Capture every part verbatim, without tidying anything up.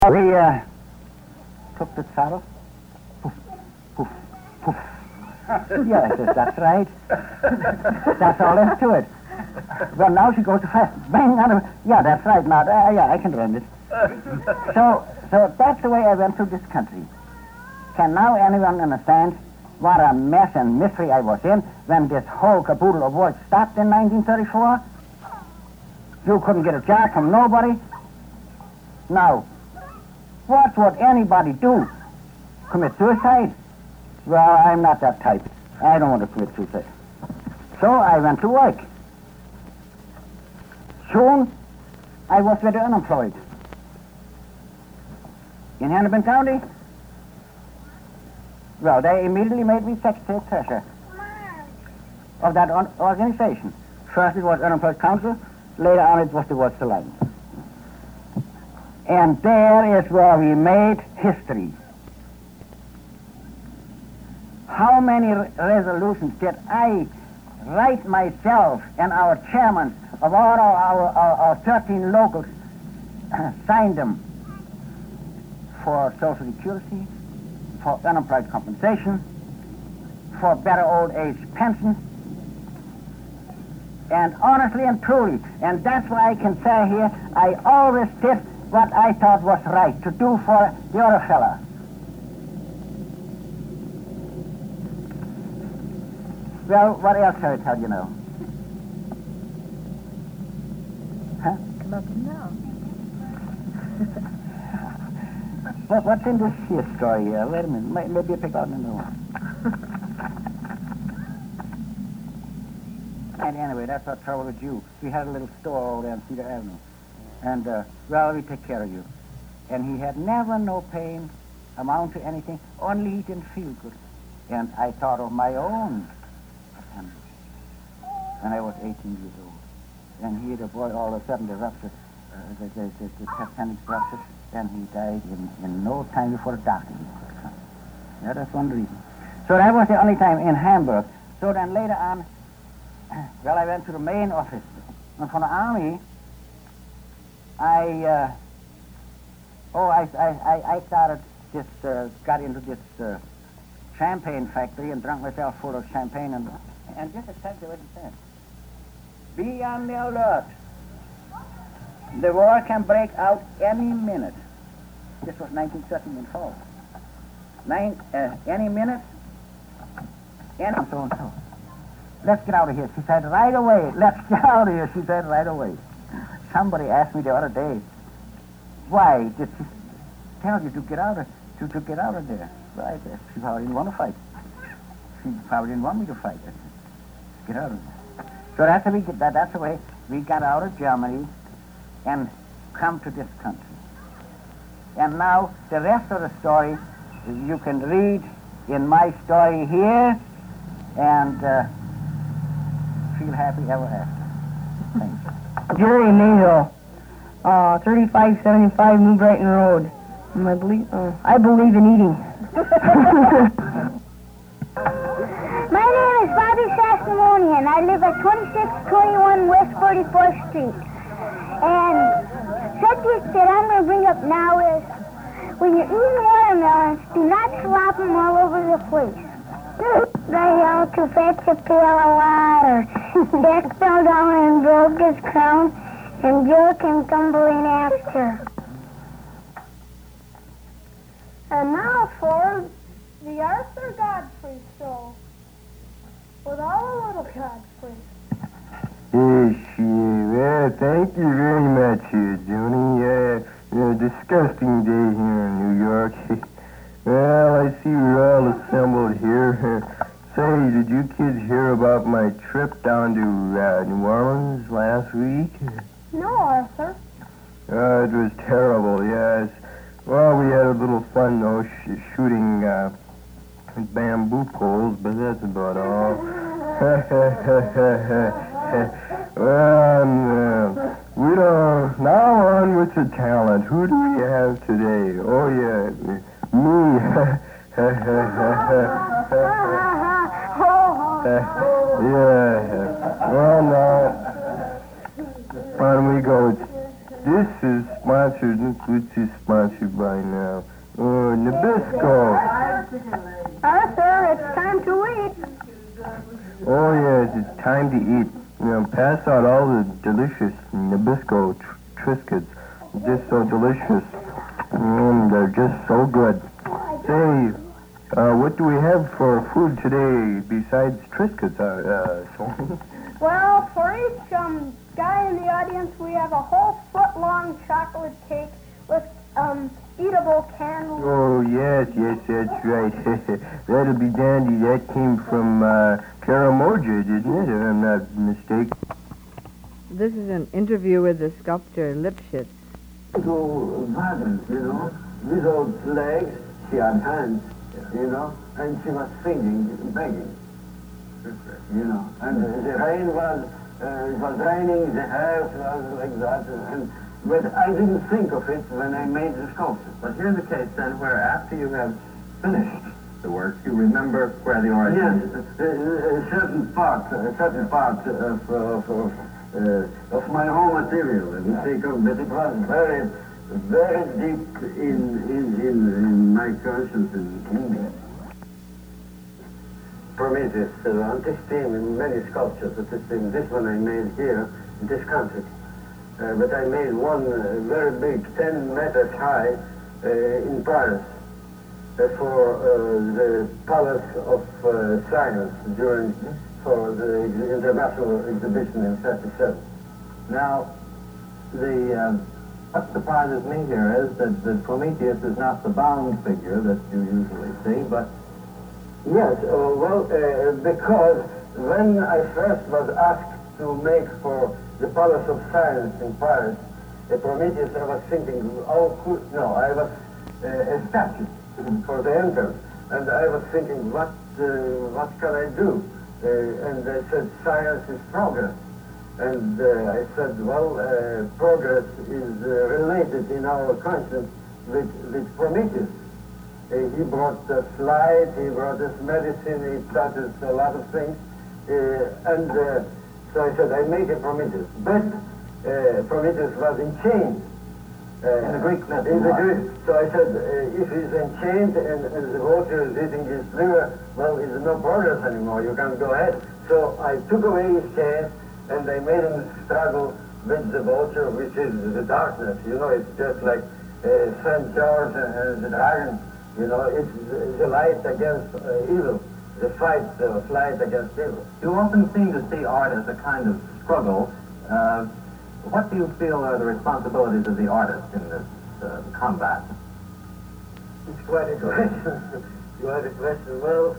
We uh, took the saddle. Poof, poof, poof. Yes, that's right. That's all there is to it. Well, now she goes to fast. Bang on her. Yeah, that's right. Now, uh, yeah, I can run it. So, so that's the way I went through this country. Can now anyone understand what a mess and mystery I was in when this whole caboodle of work stopped in nineteen thirty-four? You couldn't get a job from nobody. Now, what would anybody do? Commit suicide? Well, I'm not that type. I don't want to commit suicide. So I went to work. Soon, I was very unemployed. In Hennepin County? Well, they immediately made me secretary treasurer of that on- organization. First it was Unemployed Council, later on it was the Works Alliance. And there is where we made history. How many re- resolutions did I write myself and our chairman of all our, our, our, our thirteen locals signed them for Social Security, for unemployed compensation, for better old age pension, and honestly and truly, and that's why I can say here, I always did what I thought was right to do for the other fella. Well, what else shall I tell you now? Huh? Nothing now. What, what's in this here story here? Wait a minute. Maybe I pick out another one. And anyway, that's our trouble with you. We had a little store over there on Cedar Avenue. And, uh, well, we take care of you. And he had never no pain, amount to anything, only he didn't feel good. And I thought of my own son when I was eighteen years old. And he, the boy, all of a sudden, the rupture, uh, the, the, the, the tectonic rupture, and he died in, in no time before the doctor could come. Yeah, that's one reason. So that was the only time in Hamburg. So then later on, well, I went to the main office. And from the army, I, uh, oh, I, I, I started this, uh, got into this uh, champagne factory and drank myself full of champagne and, and just exactly what he said. Be on the alert. The war can break out any minute. This was nineteen thirteen in fall. Nine, uh, any minute, and so and so. Let's get out of here, she said, right away. Let's get out of here, she said, right away. Somebody asked me the other day, why did she tell you to get out of, to, to get out of there? Well, I said, she probably didn't want to fight. She probably didn't want me to fight. I said, get out of there. So that's the, way, that, that's the way we got out of Germany and come to this country. And now the rest of the story you can read in my story here and uh, feel happy ever after. Thanks. Jerry Mayhill, uh, thirty-five seventy-five New Brighton Road. And I believe, uh, I believe in eating. My name is Bobby Sassamonian. I live at twenty-six twenty-one West forty-fourth Street. And subject that I'm going to bring up now is, when you're eating watermelons, do not slop them all over the place. They yelled to fetch a pail of water. Jack fell down and broke his crown, and Jill came tumbling after. And now for the Arthur Godfrey Show, with all the little Godfrey. Yes, yeah, well, thank you very much, uh, Johnny. Uh, a disgusting day here in New York. Well, I see we're all assembled here. Say, did you kids hear about my trip down to uh, New Orleans last week? No, Arthur. Uh, it was terrible, yes. Well, we had a little fun, though, sh- shooting uh, bamboo poles, but that's about all. Well, uh, we don't... Now on with the talent. Who do we have today? Oh, yeah, me. Yeah. Well, now, on we go. this is sponsored, which is sponsored by now. Uh, Nabisco. Arthur, it's time to eat. Oh, yes, it's time to eat. You know, pass out all the delicious Nabisco tr- Triscuits. Just so delicious. Mm, they're just so good. Say, uh, what do we have for food today besides Triscuits, uh, uh, Sony? Well, for each um, guy in the audience, we have a whole foot-long chocolate cake with um, eatable candles. Oh, yes, yes, that's right. That'll be dandy. That came from uh, Karamoja, didn't it, if I'm not mistaken? This is an interview with the sculptor Lipschitz. To Wagner, you know, without legs, she had hands, you know, and she was singing, begging, you know, and the rain was, uh, it was raining, the house was like that, and but I didn't think of it when I made the sculpture. But here's the case then where after you have finished the work, you remember where the origin Yes, is. a, a certain part, a certain part of, of, of, uh, of my raw material, let me say, but it was very, very deep in, in, in, in my conscience and in me. Prometheus, uh, on this theme, in many sculptures of this theme, this one I made here in this country. Uh, but I made one uh, very big, ten meters high, uh, in Paris uh, for uh, the Palace of uh, Science during for the ex- international exhibition in thirty-seven. Now, the um, what surprises me here is that, that Prometheus is not the bound figure that you usually see, but Yes, uh, well, uh, because when I first was asked to make for the Palace of Science in Paris, uh, Prometheus, I was thinking, oh, could, no, I was uh, a statue for the entrance, and I was thinking, what, uh, what can I do? Uh, and they said, science is progress. And uh, I said, well, uh, progress is uh, related in our conscience with, with Prometheus. Uh, he brought us light, he brought us medicine, he taught us a lot of things. Uh, and uh, so I said, I make a Prometheus. But uh, Prometheus was enchained. Uh, in the Greek myth. in the Greek. So I said, uh, if he's enchained and, and the vulture is eating his liver, well, there's no progress anymore. You can't go ahead. So I took away his chains and I made him struggle with the vulture, which is the darkness. You know, it's just like uh, Saint George and the dragon. You know, it's the light against uh, evil, the fight of light against evil. you often seem to see art as a kind of struggle. Uh, what do you feel are the responsibilities of the artist in this uh, combat? It's quite a question. Quite a question. Well,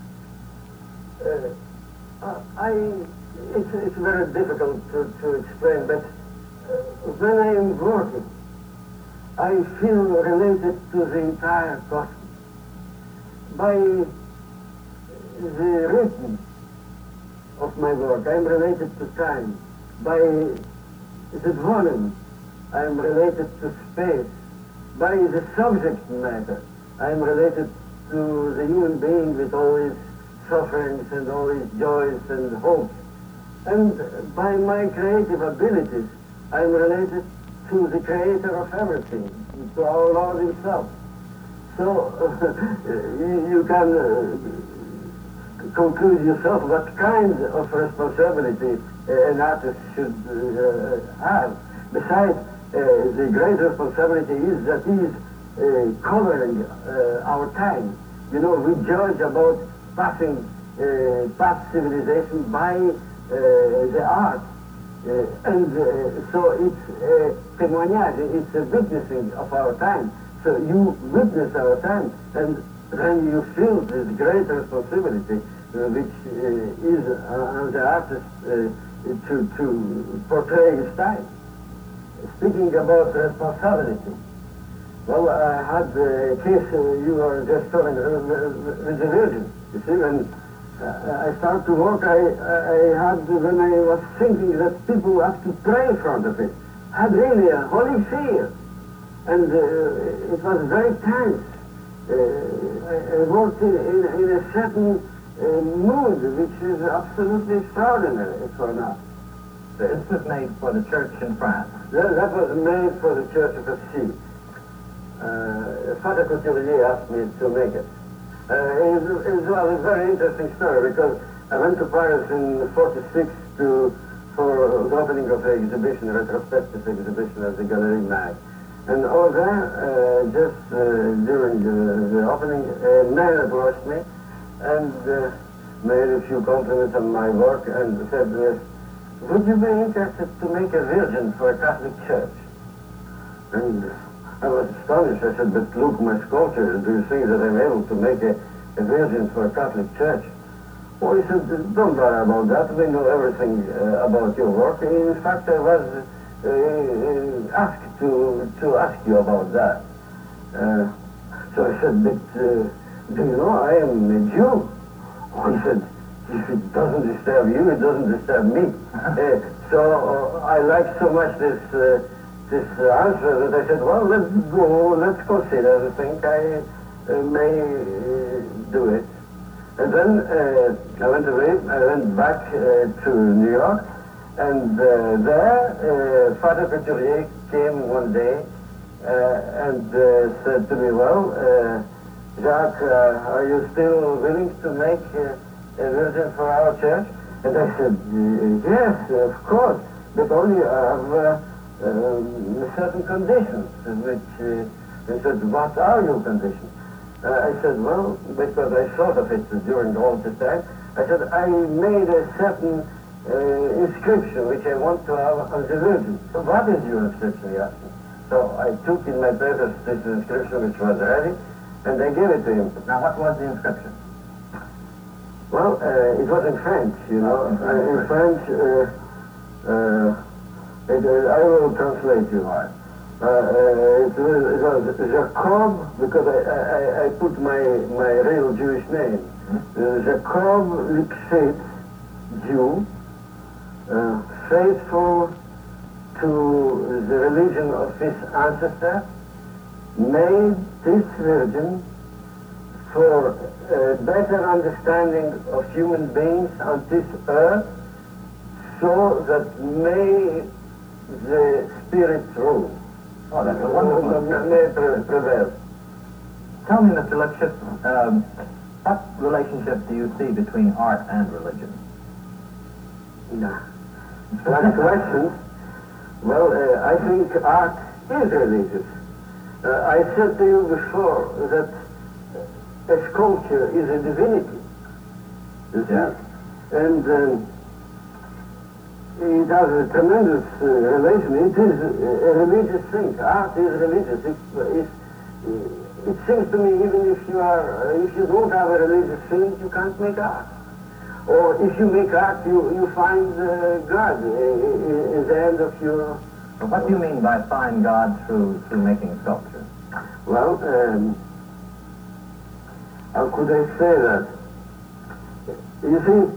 uh, I, it's, it's very difficult to, to explain, but uh, when I am working, I feel related to the entire cosmos. By the rhythm of my work, I am related to time. By the volume, I am related to space. By the subject matter, I am related to the human being with all his sufferings and all his joys and hopes. And by my creative abilities, I am related to the creator of everything, to our Lord himself. So uh, you, you can uh, conclude yourself what kind of responsibility uh, an artist should uh, have. Besides, uh, the great responsibility is that he is uh, covering uh, our time. You know, we judge about passing uh, past civilization by uh, the art. Uh, and uh, so it's a témoignage, it's a witnessing of our time. So you witness our time, and then you feel this great responsibility, uh, which uh, is uh, on the artist uh, to, to portray his time. Speaking about responsibility, well, I had a case uh, you were just telling uh, with the Virgin. You see, when uh, I started to work, I, I had, when I was thinking that people have to pray in front of it, had really a holy fear. And uh, it was very tense. Uh, I, I worked in, in, in a certain uh, mood, which is absolutely extraordinary for an artist. This was made for the church in France. That, that was made for the Church of Assisi. Uh, Father Couturier asked me to make it. Uh, it, was, it was well, a very interesting story because I went to Paris in forty-six to for the opening of an exhibition, a retrospective exhibition at the Galerie Mag. And over there, uh, just uh, during the, the opening, a man approached me and uh, made a few compliments on my work and said, uh, would you be interested to make a virgin for a Catholic church? And I was astonished. I said, but look, my sculpture, do you think that I'm able to make a, a virgin for a Catholic church? Well, he said, don't bother about that. We know everything uh, about your work. In fact, I was uh, asked to, to ask you about that. Uh, so I said, but uh, do you know I am a Jew? Oh, he said, if it doesn't disturb you, it doesn't disturb me. uh, so uh, I liked so much this uh, this uh, answer that I said, well, let's go, let's consider. I think I uh, may uh, do it. And then uh, I went away, I went back uh, to New York, and uh, there uh, Father Couturier came one day uh, and uh, said to me, well, uh, Jacques, uh, are you still willing to make uh, a virgin for our church? And I said, yes, of course, but only I have uh, um, certain conditions, which uh, he said, what are your conditions? Uh, I said, well, because I thought of it during all this time, I said, I made a certain uh, inscription which I want to have on the Virgin. So what is your inscription, he asked me. So I took in my papers this inscription which was ready, and I gave it to him. Now, what was the inscription? Well, uh, it was in French, you know. In French, uh, in French uh, uh, it, uh, I will translate you. All right. Uh, uh, it was, it was Jacob, because I, I, I put my, my real Jewish name. Mm-hmm. uh, Jacob Lipschitz, Jew, uh, faithful to the religion of his ancestor, made this virgin for a better understanding of human beings on this earth, so that may the Spirit rule. Oh, that's a wonderful May pre- prevail. Tell me, Mister Lipschitz, um, what relationship do you see between art and religion? Yeah. Last question. Well, uh, I think art is religious. Uh, I said to you before that a sculpture is a divinity. You see? Yeah. And um, it has a tremendous uh, relation. It is a, a religious thing. Art is religious. It, it, it seems to me, even if you are, uh, if you don't have a religious thing, you can't make art. Or if you make art, you, you find uh, God uh, at the end of your... Well, what do you mean by find God through, through making sculpture? Well, um, how could I say that? You see,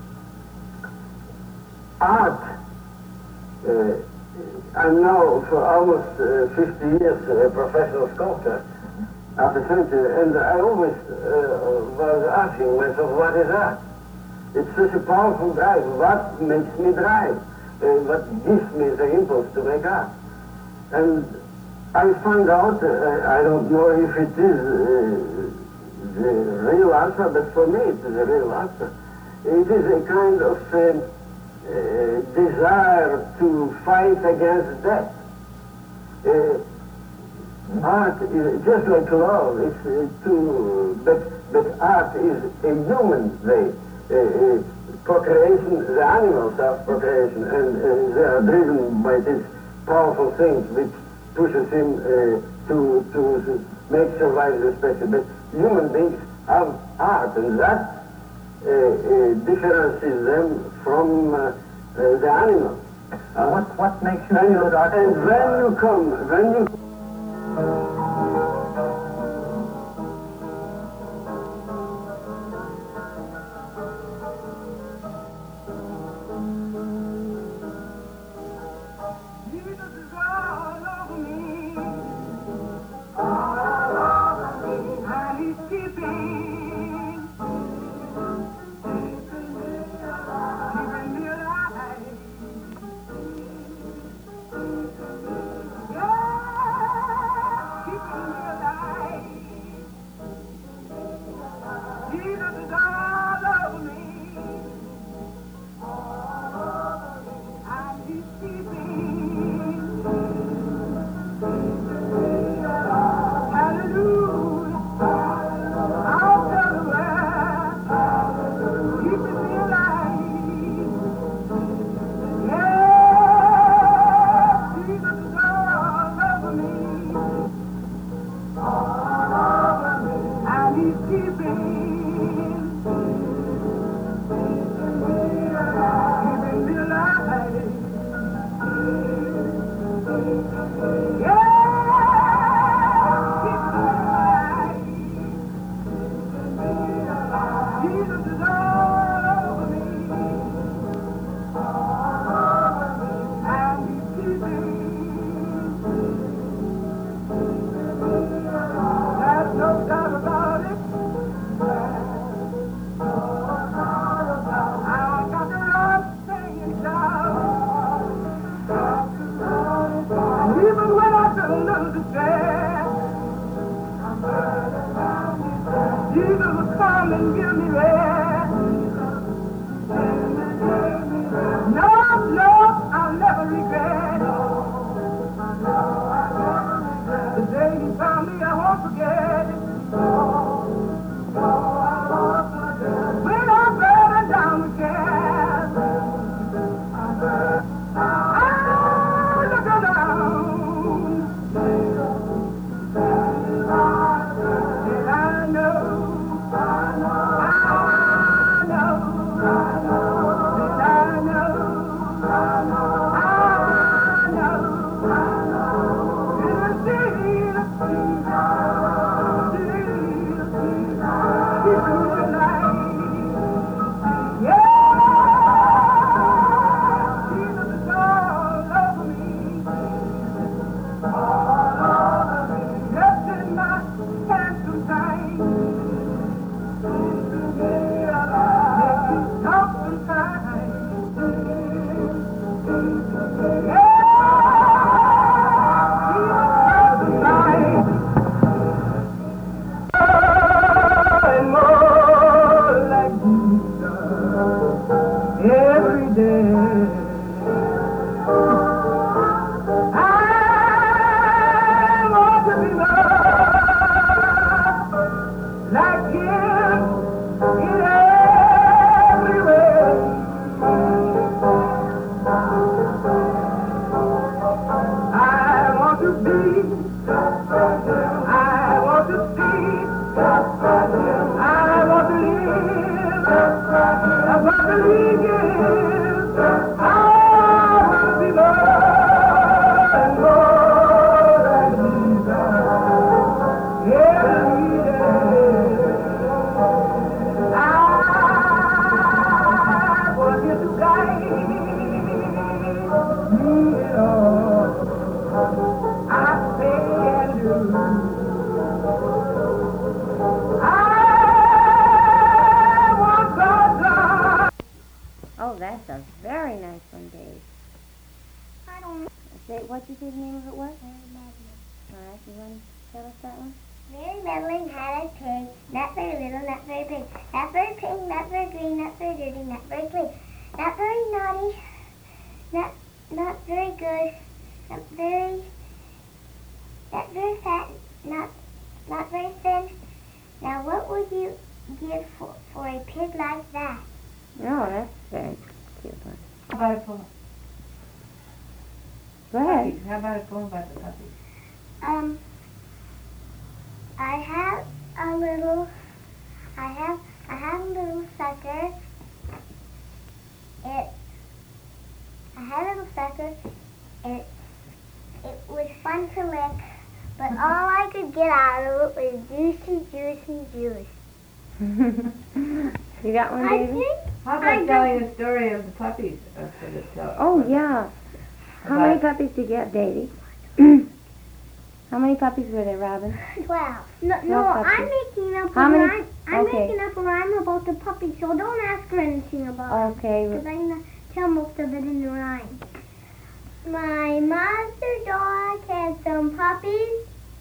art, uh, I'm now for almost uh, fifty years a professional sculptor at the center, and I always uh, was asking myself, what is art? It's such a powerful drive. What makes me drive? Uh, what gives me the impulse to make art? And I found out, uh, I don't know if it is uh, the real answer, but for me it is a real answer. It is a kind of uh, uh, desire to fight against death. Uh, art is just like love. It's uh, to, but, but art is a human way. Uh, uh, procreation, the animals have procreation, and uh, they are driven by these powerful things which pushes him uh, to, to make survival special. But human beings have art, and that uh, uh, differentiates them from uh, uh, the animals. Uh, what, what makes you and, feel that art? And when you come, when you... Oh, that's a very nice one, Dave. I don't know. Say, what did you say the name of it was? All right, you want to tell us that one? Mary Madeline had a pig, not very little, not very big, not very pink, not very green, not very dirty, not very clean, not very naughty, not not very good, not very not very fat, not not very thin. Now, what would you give for for a pig like that? No, that's very cute one. How about a poem? Go ahead. How about a poem about the puppies? Um, I have a little, I have, I have a little sucker. It, I had a little sucker. It, it was fun to lick, but all I could get out of it was juicy, juicy juice. You got one, I David? think How I about telling the story of the puppies? Uh, for the tell- Oh, yeah. How About- many puppies did you get, Davy? How many puppies were there, Robin? twelve. No, no, Twelve I'm puppies. making up How a many- rhyme. I'm okay. making up a rhyme about the puppies, so don't ask her anything about it. Okay. Because I'm going to tell most of it in the rhyme. My mother dog had some puppies,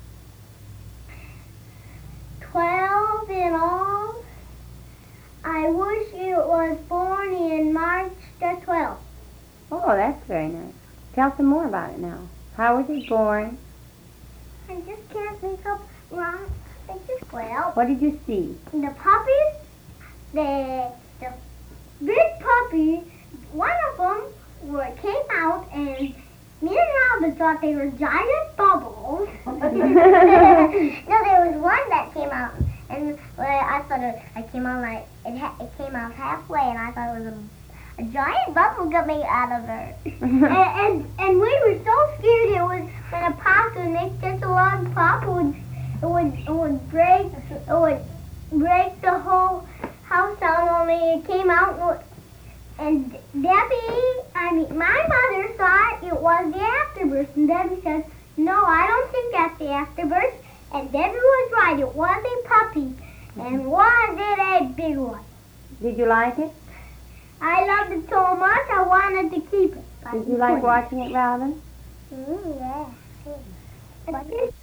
twelve in all. I wish it was born in March the twelfth. Oh, that's very nice. Tell some more about it now. How was he born? I just can't make up rhymes. I just, well, What did you see? the puppies, the, the big puppy, one of them were, came out and me and Albert thought they were giant bubbles. No, there was one that came out and, well, thought it, I came out like it, ha- it came out halfway, and I thought it was a, a giant bubble coming out of her. and, and and we were so scared it was gonna pop and make such a long pop. It would it would it would break it would break the whole house down. Only it came out and, and Debbie, I mean my mother thought it was the afterbirth, and Debbie said, "No, I don't think that's the afterbirth." And Debbie was right. It was a puppy. And was it a big one? Did you like it? I loved it so much I wanted to keep it. Did you like watching it, Robin? Mm, yeah. But